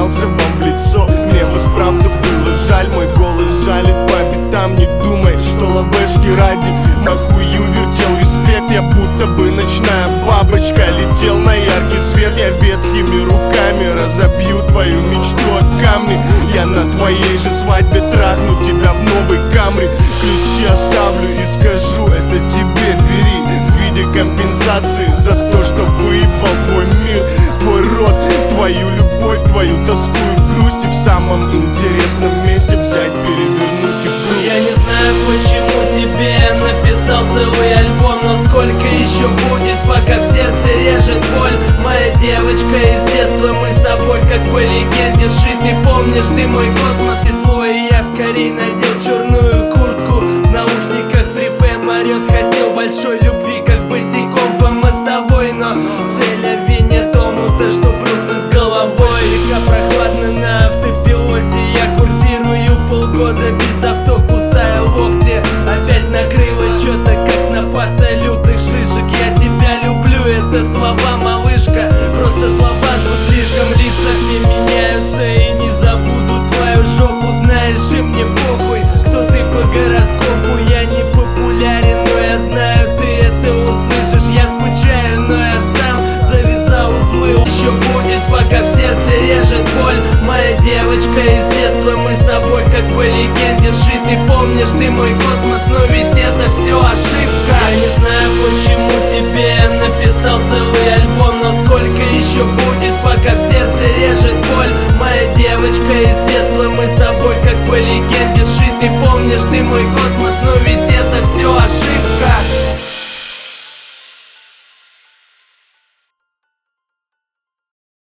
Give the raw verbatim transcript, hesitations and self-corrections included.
смеялся вам в лицо. Мне вас правда было жаль, мой голос жалит по битам. Не думай, что лавешки ради нахую вертел респект. Я будто бы ночная бабочка, летел на яркий свет. Я ветхими руками разобью твою мечту о камне. Я на твоей же свадьбе трахну тебя в новой камре. Ключи оставлю и скажу, это тебе бери, в виде компенсации за то, что выебал твой мир, твой род, твою любовь, твою тоску и грусть. И в самом интересном месте взять, перевернуть игру. Я не знаю, почему тебе написал целый альбом, но сколько еще будет, пока в сердце режет боль. Моя девочка из детства, мы с тобой как по легенде сшиты. Помнишь, ты мой космос, ты твой, и я скорей надел черную куртку. В наушниках фрифэм орет, хотел большой любви, как босиком по мостовой. Но целя вине тому-то, что рухнуть с головой. Река прохладно на автопилоте, я курсирую полгода без авто, кусая локти. Опять накрыло чё-то, как с напаса лютых шишек. Я тебя люблю, это слова, малышка, просто слова жгут слишком. Лица все меняются и не забуду твою жопу. Знаешь, и мне похуй, кто ты по гороскопу. Я не популярен, но я знаю, ты это услышишь. Я скучаю, но я сам завязал узлы. Еще будет, пока в сердце режет боль. Моя девочка из детства, мы с тобой как по легенде сшиты. Помнишь, ты мой космос, но ведь это все ошибка. Я не знаю, почему тебе написал целый альбом, но сколько еще будет, пока в сердце режет боль. Моя девочка из детства, мы с тобой как по легенде сшиты. Помнишь, ты мой космос, но ведь это все ошибка.